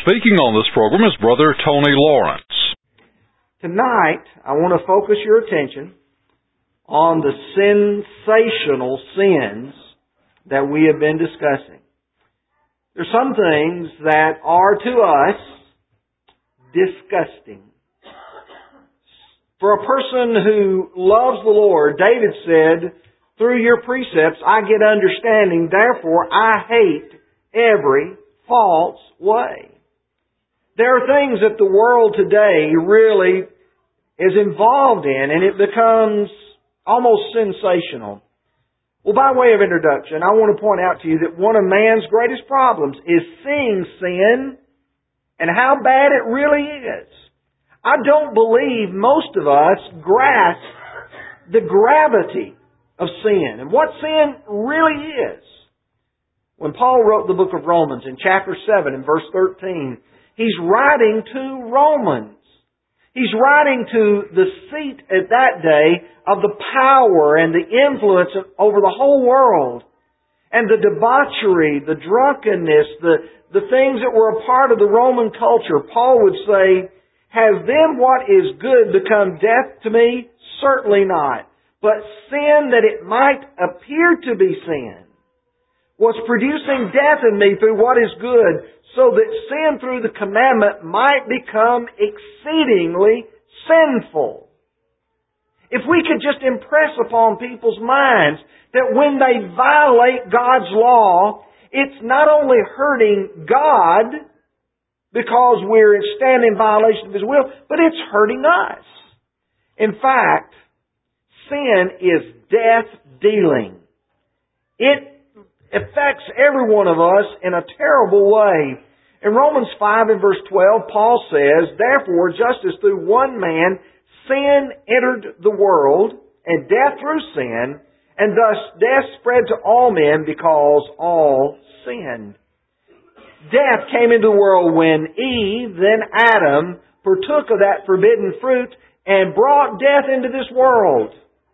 speaking on this program is Brother Tony Lawrence. Tonight, I want to focus your attention on the sensational sins that we have been discussing. There's some things that are to us disgusting. For a person who loves the Lord, David said, "Through your precepts I get understanding, therefore I hate every false way." There are things that the world today really is involved in, and it becomes almost sensational. Well, by way of introduction, I want to point out to you that one of man's greatest problems is seeing sin and how bad it really is. I don't believe most of us grasp the gravity of sin and what sin really is. When Paul wrote the book of Romans in chapter 7 and verse 13, he's writing to Romans. He's writing to the seat at that day of the power and the influence over the whole world. And the debauchery, the drunkenness, the things that were a part of the Roman culture. Paul would say, "Has then what is good become death to me? Certainly not. But sin, that it might appear to be sin, was producing death in me through what is good, so that sin through the commandment might become exceedingly sinful." If we could just impress upon people's minds that when they violate God's law, it's not only hurting God because we're standing in violation of His will, but it's hurting us. In fact, sin is death-dealing. It affects every one of us in a terrible way. In Romans 5 and verse 12, Paul says, "Therefore, just as through one man sin entered the world, and death through sin, and thus death spread to all men because all sinned." Death came into the world when Eve, then Adam, partook of that forbidden fruit and brought death into this world.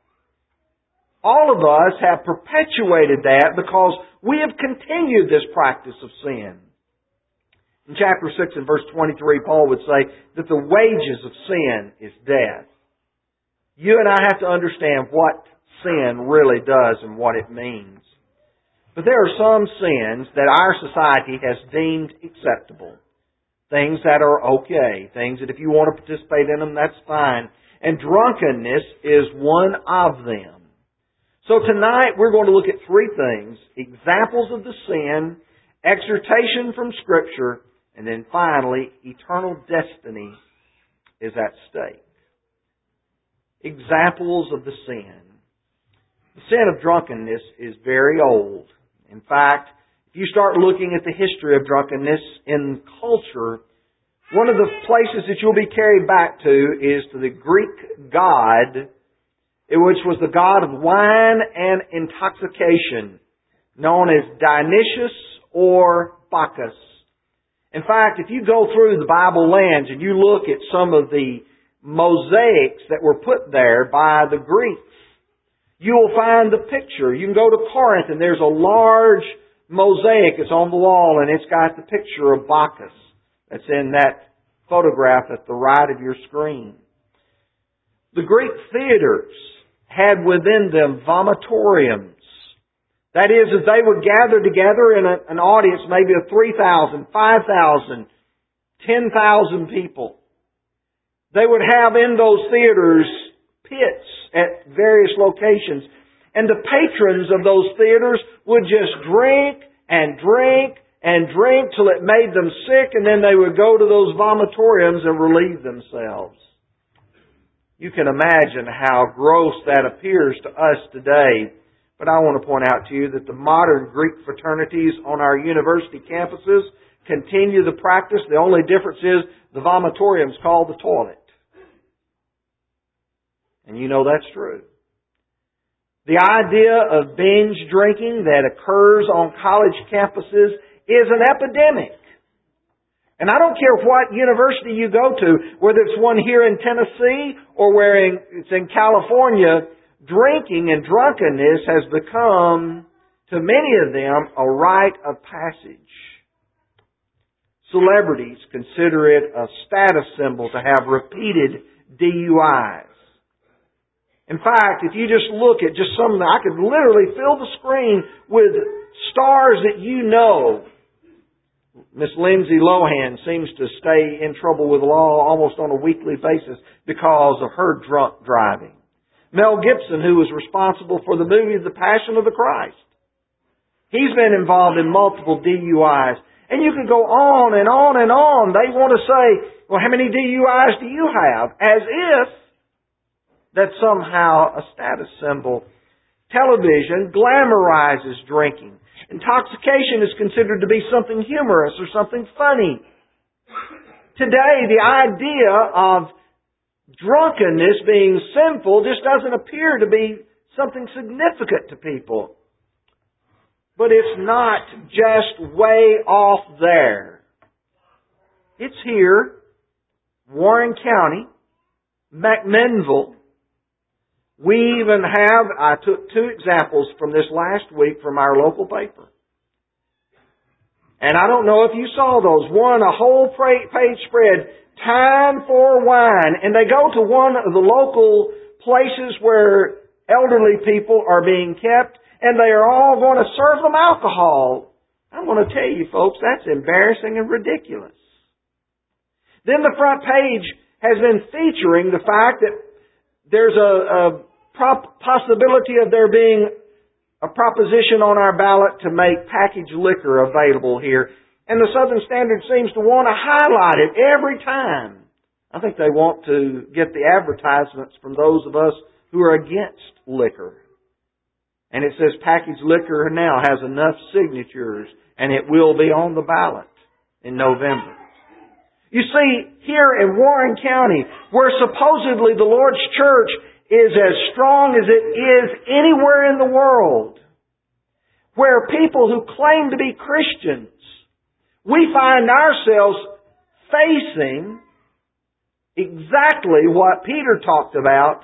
All of us have perpetuated that because we have continued this practice of sin. In chapter 6 and verse 23, Paul would say that the wages of sin is death. You and I have to understand what sin really does and what it means. But there are some sins that our society has deemed acceptable. Things that are okay. Things that if you want to participate in them, that's fine. And drunkenness is one of them. So tonight we're going to look at three things: examples of the sin, exhortation from Scripture, and then finally, eternal destiny is at stake. Examples of the sin. The sin of drunkenness is very old. In fact, if you start looking at the history of drunkenness in culture, one of the places that you'll be carried back to is to the Greek god, which was the god of wine and intoxication, known as Dionysius or Bacchus. In fact, if you go through the Bible lands and you look at some of the mosaics that were put there by the Greeks, you will find the picture. You can go to Corinth and there's a large mosaic that's on the wall and it's got the picture of Bacchus that's in that photograph at the right of your screen. The Greek theaters had within them vomitoriums. That is, as they would gather together in an audience maybe of 3,000, 5,000, 10,000 people, they would have in those theaters pits at various locations. And the patrons of those theaters would just drink and drink and drink till it made them sick, and then they would go to those vomitoriums and relieve themselves. You can imagine how gross that appears to us today. But I want to point out to you that the modern Greek fraternities on our university campuses continue the practice. The only difference is the vomitorium is called the toilet. And you know that's true. The idea of binge drinking that occurs on college campuses is an epidemic. And I don't care what university you go to, whether it's one here in Tennessee or where it's in California, drinking and drunkenness has become, to many of them, a rite of passage. Celebrities consider it a status symbol to have repeated DUIs. In fact, if you just look at just some of the, I could literally fill the screen with stars that you know. Miss Lindsay Lohan seems to stay in trouble with law almost on a weekly basis because of her drunk driving. Mel Gibson, who was responsible for the movie The Passion of the Christ, he's been involved in multiple DUIs. And you can go on and on and on. They want to say, well, how many DUIs do you have? As if that's somehow a status symbol. Television glamorizes drinking. Intoxication is considered to be something humorous or something funny. Today, the idea of drunkenness being sinful just doesn't appear to be something significant to people. But it's not just way off there. It's here, Warren County, McMinnville. We even have, I took 2 examples from this last week from our local paper. And I don't know if you saw those. One, a whole page spread, time for wine. And they go to one of the local places where elderly people are being kept, and they are all going to serve them alcohol. I'm going to tell you, folks, that's embarrassing and ridiculous. Then the front page has been featuring the fact that there's a possibility of there being a proposition on our ballot to make packaged liquor available here. And the Southern Standard seems to want to highlight it every time. I think they want to get the advertisements from those of us who are against liquor. And it says packaged liquor now has enough signatures and it will be on the ballot in November. You see, here in Warren County, where supposedly the Lord's church is as strong as it is anywhere in the world, where people who claim to be Christians, we find ourselves facing exactly what Peter talked about,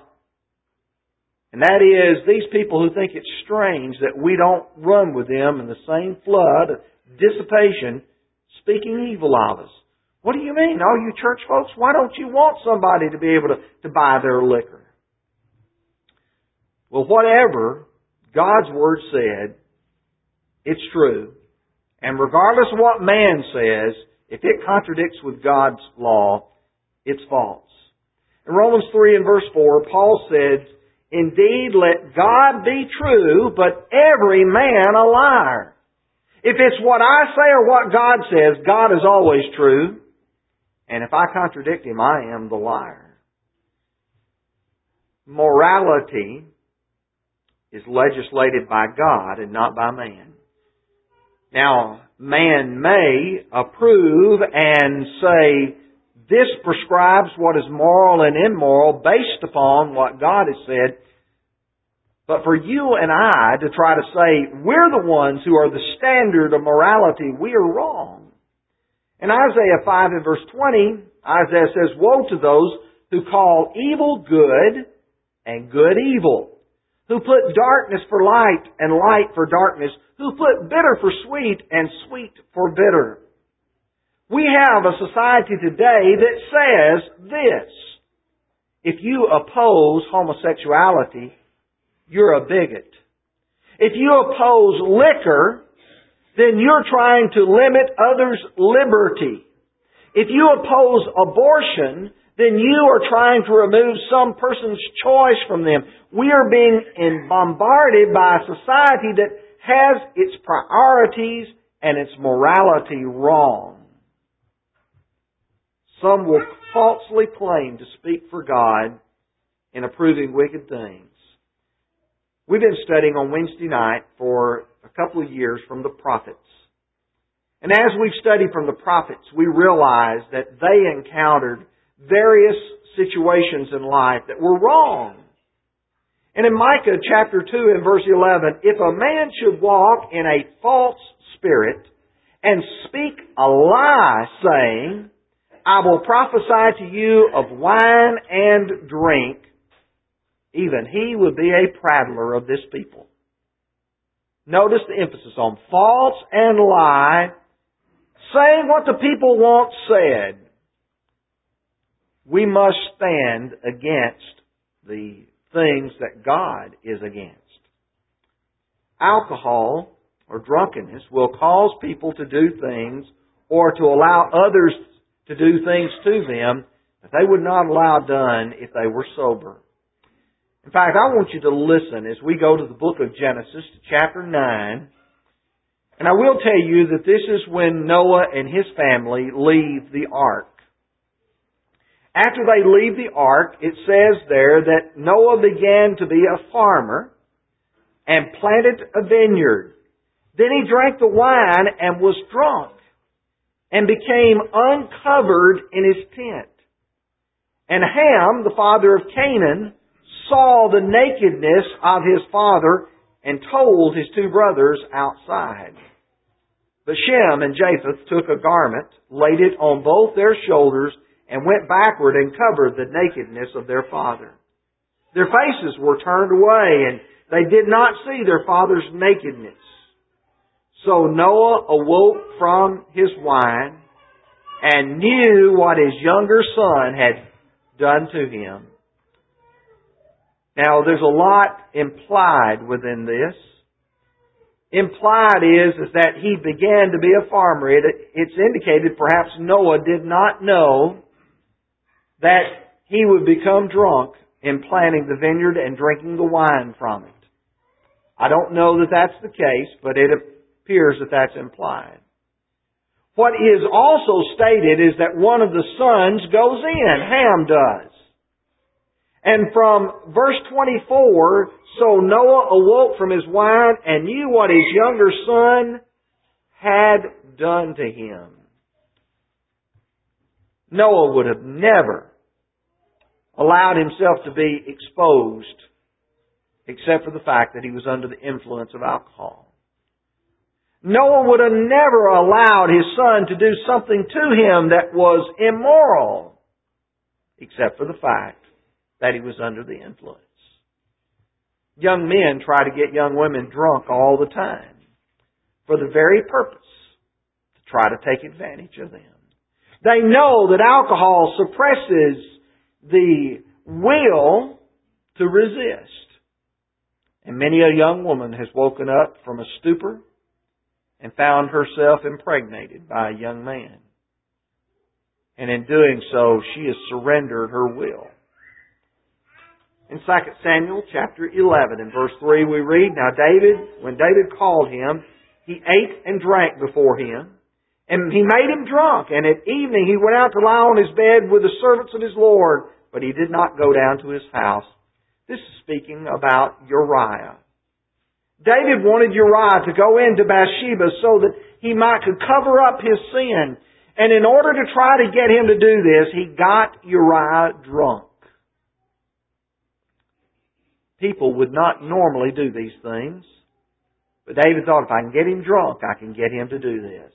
and that is these people who think it's strange that we don't run with them in the same flood of dissipation, speaking evil of us. What do you mean? Oh, you church folks, why don't you want somebody to be able to buy their liquor? Well, whatever God's Word said, it's true. And regardless of what man says, if it contradicts with God's law, it's false. In Romans 3 and verse 4, Paul said, "Indeed, let God be true, but every man a liar." If it's what I say or what God says, God is always true. And if I contradict Him, I am the liar. Morality is legislated by God and not by man. Now, man may approve and say, this prescribes what is moral and immoral based upon what God has said. But for you and I to try to say we're the ones who are the standard of morality, we are wrong. In Isaiah 5 and verse 20, Isaiah says, "Woe to those who call evil good and good evil, who put darkness for light and light for darkness, who put bitter for sweet and sweet for bitter." We have a society today that says this: if you oppose homosexuality, you're a bigot. If you oppose liquor, then you're trying to limit others' liberty. If you oppose abortion, then you are trying to remove some person's choice from them. We are being bombarded by a society that has its priorities and its morality wrong. Some will falsely claim to speak for God in approving wicked things. We've been studying on Wednesday night for a couple of years from the prophets. And as we've studied from the prophets, we realize that they encountered various situations in life that were wrong. And in Micah chapter 2 and verse 11, "If a man should walk in a false spirit and speak a lie, saying, I will prophesy to you of wine and drink, even he would be a prattler of this people." Notice the emphasis on false and lie, saying what the people once said, we must stand against the things that God is against. Alcohol or drunkenness will cause people to do things or to allow others to do things to them that they would not allow done if they were sober. In fact, I want you to listen as we go to the book of Genesis, chapter 9. And I will tell you that this is when Noah and his family leave the ark. After they leave the ark, it says there that Noah began to be a farmer and planted a vineyard. Then he drank the wine and was drunk and became uncovered in his tent. And Ham, the father of Canaan, saw the nakedness of his father and told his two brothers outside. But Shem and Japheth took a garment, laid it on both their shoulders, and went backward and covered the nakedness of their father. Their faces were turned away, and they did not see their father's nakedness. So Noah awoke from his wine and knew what his younger son had done to him. Now, there's a lot implied within this. Implied is that he began to be a farmer. It's indicated perhaps Noah did not know that he would become drunk in planting the vineyard and drinking the wine from it. I don't know that that's the case, but it appears that that's implied. What is also stated is that one of the sons goes in, Ham does. And from verse 24, so Noah awoke from his wine and knew what his younger son had done to him. Noah would have never allowed himself to be exposed except for the fact that he was under the influence of alcohol. Noah would have never allowed his son to do something to him that was immoral except for the fact that he was under the influence. Young men try to get young women drunk all the time for the very purpose to try to take advantage of them. They know that alcohol suppresses the will to resist. And many a young woman has woken up from a stupor and found herself impregnated by a young man. And in doing so, she has surrendered her will. In 2 Samuel chapter 11 and verse 3 we read, Now when David called him, he ate and drank before him, and he made him drunk. And at evening he went out to lie on his bed with the servants of his Lord, but he did not go down to his house. This is speaking about Uriah. David wanted Uriah to go into Bathsheba so that he could cover up his sin. And in order to try to get him to do this, he got Uriah drunk. People would not normally do these things. But David thought, if I can get him drunk, I can get him to do this.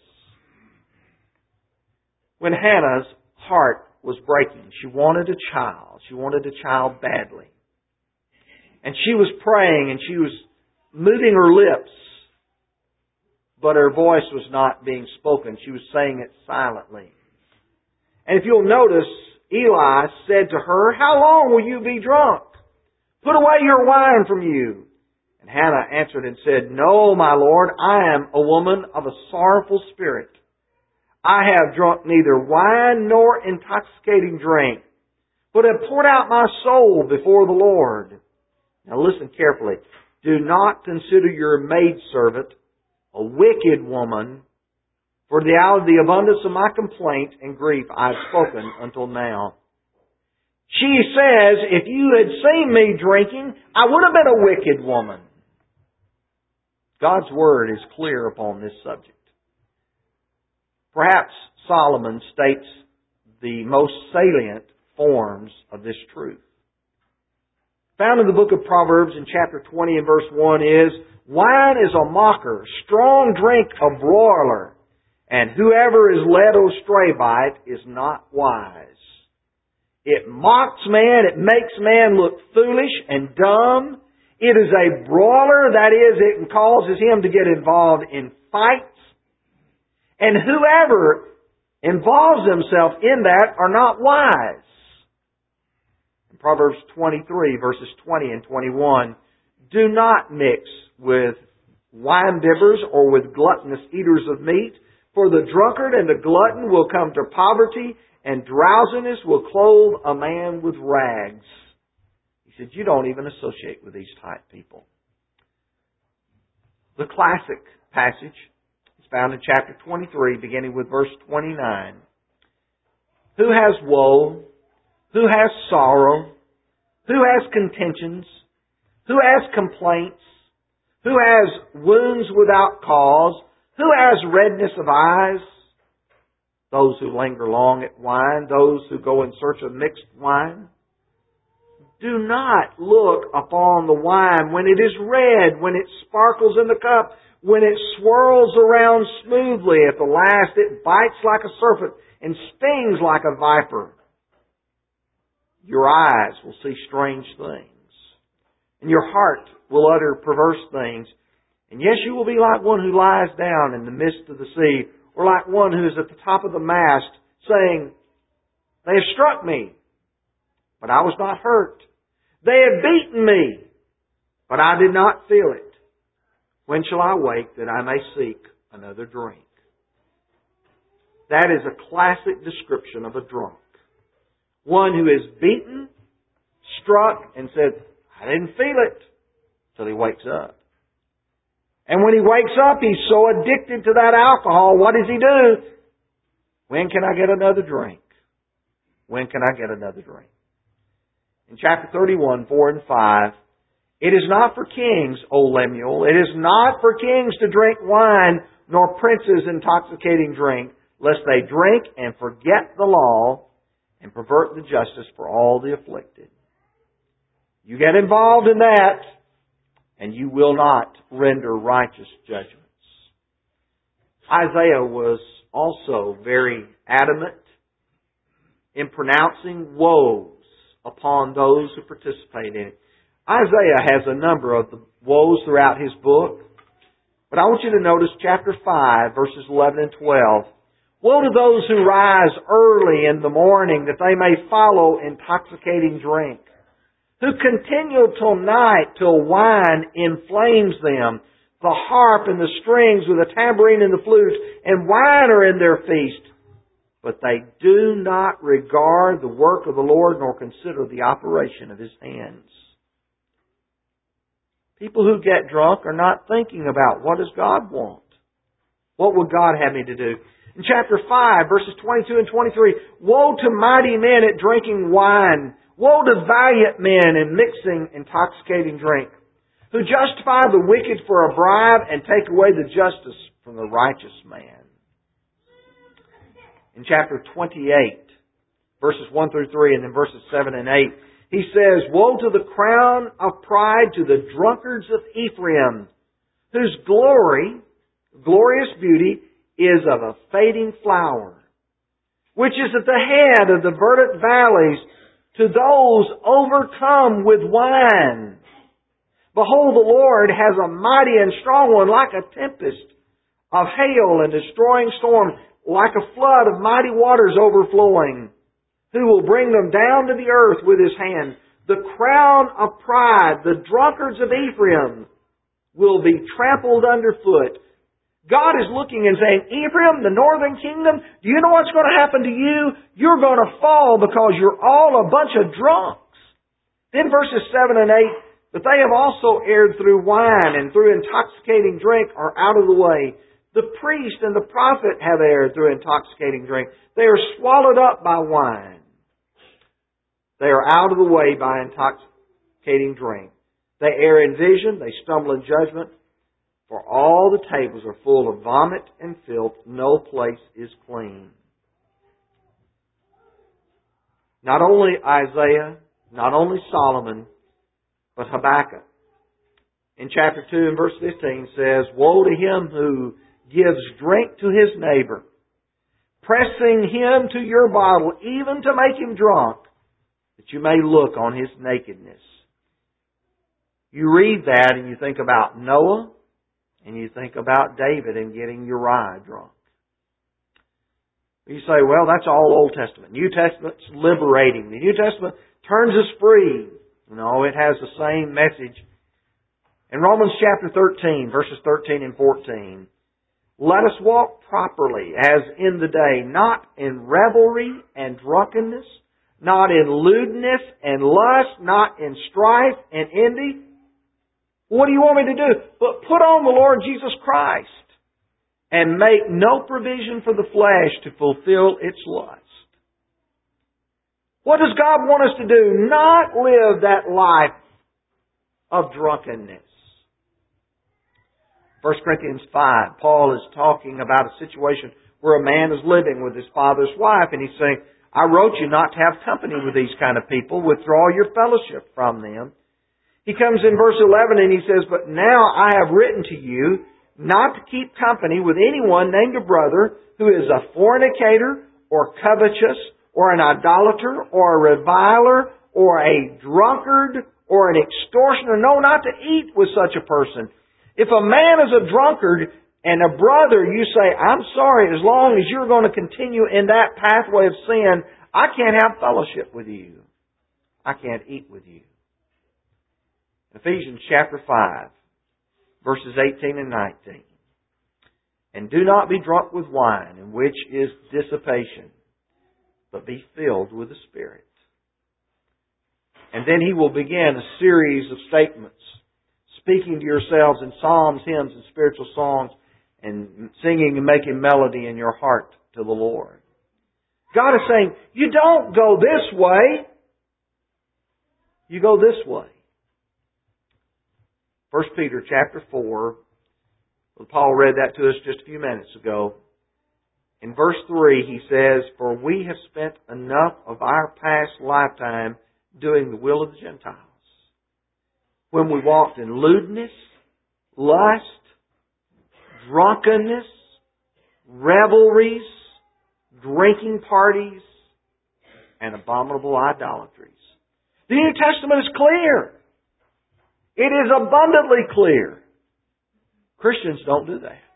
When Hannah's heart was breaking, she wanted a child. She wanted a child badly. And she was praying and she was moving her lips. But her voice was not being spoken. She was saying it silently. And if you'll notice, Eli said to her, How long will you be drunk? Put away your wine from you. And Hannah answered and said, No, my Lord, I am a woman of a sorrowful spirit. I have drunk neither wine nor intoxicating drink, but have poured out my soul before the Lord. Now listen carefully. Do not consider your maidservant a wicked woman, for out of the abundance of my complaint and grief I have spoken until now. She says, if you had seen me drinking, I would have been a wicked woman. God's Word is clear upon this subject. Perhaps Solomon states the most salient forms of this truth. Found in the book of Proverbs in chapter 20 and verse 1 is, Wine is a mocker, strong drink a broiler, and whoever is led astray by it is not wise. It mocks man, it makes man look foolish and dumb. It is a broiler, that is, it causes him to get involved in fights. And whoever involves himself in that are not wise. In Proverbs 23, verses 20 and 21, do not mix with wine bibbers or with gluttonous eaters of meat, for the drunkard and the glutton will come to poverty, and drowsiness will clothe a man with rags. He said, you don't even associate with these type people. The classic passage is found in chapter 23, beginning with verse 29. Who has woe? Who has sorrow? Who has contentions? Who has complaints? Who has wounds without cause? Who has redness of eyes? Those who linger long at wine, those who go in search of mixed wine. Do not look upon the wine when it is red, when it sparkles in the cup, when it swirls around smoothly. At the last it bites like a serpent and stings like a viper. Your eyes will see strange things, and your heart will utter perverse things. And yes, you will be like one who lies down in the midst of the sea, or like one who is at the top of the mast, saying, they have struck me, but I was not hurt. They have beaten me, but I did not feel it. When shall I wake that I may seek another drink? That is a classic description of a drunk. One who is beaten, struck, and said, I didn't feel it, till he wakes up. And when he wakes up, he's so addicted to that alcohol, what does he do? When can I get another drink? When can I get another drink? In chapter 31, 4 and 5, it is not for kings, O Lemuel, it is not for kings to drink wine, nor princes intoxicating drink, lest they drink and forget the law and pervert the justice for all the afflicted. You get involved in that, and you will not render righteous judgments. Isaiah was also very adamant in pronouncing woes upon those who participate in it. Isaiah has a number of the woes throughout his book, but I want you to notice chapter 5, verses 11 and 12. Woe to those who rise early in the morning that they may follow intoxicating drink, who continue till night till wine inflames them, the harp and the strings with the tambourine and the flute, and wine are in their feast. But they do not regard the work of the Lord, nor consider the operation of His hands. People who get drunk are not thinking about, what does God want? What would God have me to do? In chapter 5, verses 22 and 23, woe to mighty men at drinking wine, woe to valiant men in mixing intoxicating drink, who justify the wicked for a bribe and take away the justice from the righteous man. In chapter 28, verses 1 through 3, and then verses 7 and 8, he says, woe to the crown of pride to the drunkards of Ephraim, whose glorious beauty, is of a fading flower, which is at the head of the verdant valleys, to those overcome with wine. Behold, the Lord has a mighty and strong one, like a tempest of hail and destroying storm, like a flood of mighty waters overflowing, who will bring them down to the earth with His hand. The crown of pride, the drunkards of Ephraim, will be trampled underfoot. God is looking and saying, Ephraim, the northern kingdom, do you know what's going to happen to you? You're going to fall because you're all a bunch of drunks. Then verses 7 and 8, but they have also erred through wine and through intoxicating drink are out of the way. The priest and the prophet have erred through intoxicating drink. They are swallowed up by wine. They are out of the way by intoxicating drink. They err in vision. They stumble in judgment. For all the tables are full of vomit and filth. No place is clean. Not only Isaiah, not only Solomon, but Habakkuk. In chapter 2 and verse 15 says, woe to him who gives drink to his neighbor, pressing him to your bottle, even to make him drunk, that you may look on his nakedness. You read that and you think about Noah, and you think about David and getting Uriah drunk. You say, well, that's all Old Testament. New Testament's liberating. The New Testament turns us free. No, it has the same message. In Romans chapter 13, verses 13 and 14, let us walk properly as in the day, not in revelry and drunkenness, not in lewdness and lust, not in strife and envy. What do you want me to do? But put on the Lord Jesus Christ and make no provision for the flesh to fulfill its lust. What does God want us to do? Not live that life of drunkenness. 1 Corinthians 5, Paul is talking about a situation where a man is living with his father's wife, and he's saying, I wrote you not to have company with these kind of people. Withdraw your fellowship from them. He comes in verse 11 and he says, but now I have written to you not to keep company with anyone named a brother who is a fornicator or covetous or an idolater or a reviler or a drunkard or an extortioner. No, not to eat with such a person. If a man is a drunkard and a brother, you say, I'm sorry, as long as you're going to continue in that pathway of sin, I can't have fellowship with you. I can't eat with you. Ephesians chapter 5, verses 18 and 19. And do not be drunk with wine, in which is dissipation, but be filled with the Spirit. And then he will begin a series of statements, speaking to yourselves in psalms, hymns, and spiritual songs, and singing and making melody in your heart to the Lord. God is saying, you don't go this way. You go this way. 1 Peter chapter 4, Paul read that to us just a few minutes ago. In verse 3 he says, for we have spent enough of our past lifetime doing the will of the Gentiles, when we walked in lewdness, lust, drunkenness, revelries, drinking parties, and abominable idolatries. The New Testament is clear. It is abundantly clear. Christians don't do that.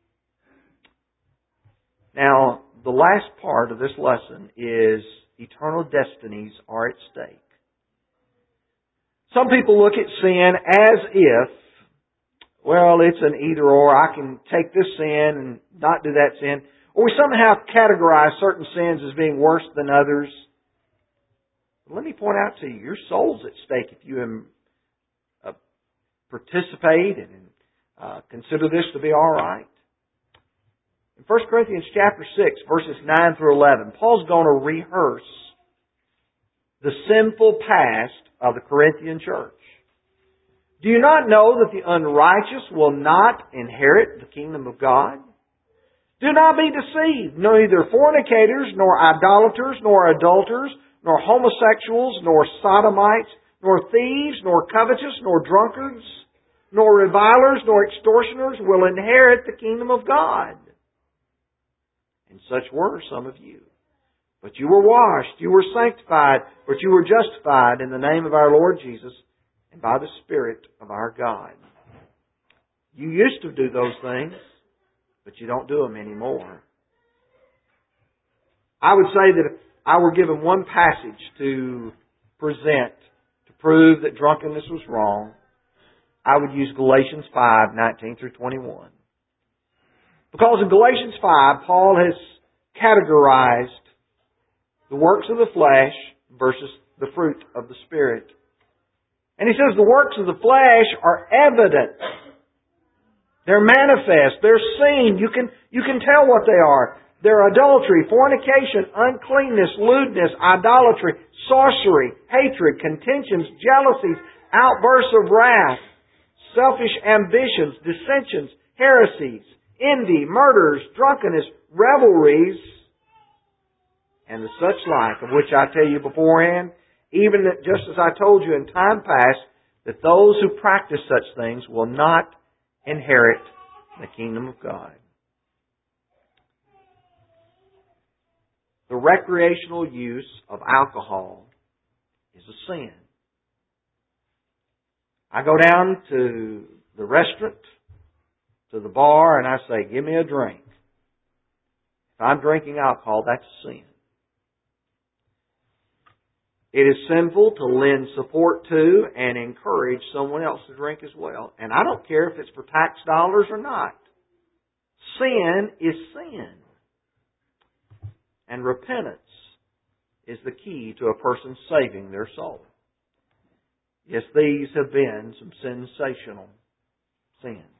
Now, the last part of this lesson is eternal destinies are at stake. Some people look at sin as if, well, it's an either or. I can take this sin and not do that sin. Or we somehow categorize certain sins as being worse than others. But let me point out to you, your soul's at stake if you participate and consider this to be all right. In 1 Corinthians chapter 6, verses 9 through 11, Paul's going to rehearse the sinful past of the Corinthian church. Do you not know that the unrighteous will not inherit the kingdom of God? Do not be deceived. Neither fornicators, nor idolaters, nor adulterers, nor homosexuals, nor sodomites, nor thieves, nor covetous, nor drunkards, nor revilers, nor extortioners will inherit the kingdom of God. And such were some of you. But you were washed, you were sanctified, but you were justified in the name of our Lord Jesus and by the Spirit of our God. You used to do those things, but you don't do them anymore. I would say that if I were given one passage to present to prove that drunkenness was wrong, I would use Galatians 5, 19 through 21. Because in Galatians 5, Paul has categorized the works of the flesh versus the fruit of the Spirit. And he says the works of the flesh are evident. They're manifest. They're seen. You can tell what they are. They're adultery, fornication, uncleanness, lewdness, idolatry, sorcery, hatred, contentions, jealousies, outbursts of wrath, selfish ambitions, dissensions, heresies, envy, murders, drunkenness, revelries, and the such like, of which I tell you beforehand, even that just as I told you in time past, that those who practice such things will not inherit the kingdom of God. The recreational use of alcohol is a sin. I go down to the restaurant, to the bar, and I say, give me a drink. If I'm drinking alcohol, that's a sin. It is sinful to lend support to and encourage someone else to drink as well. And I don't care if it's for tax dollars or not. Sin is sin. And repentance is the key to a person saving their soul. Yes, these have been some sensational sins.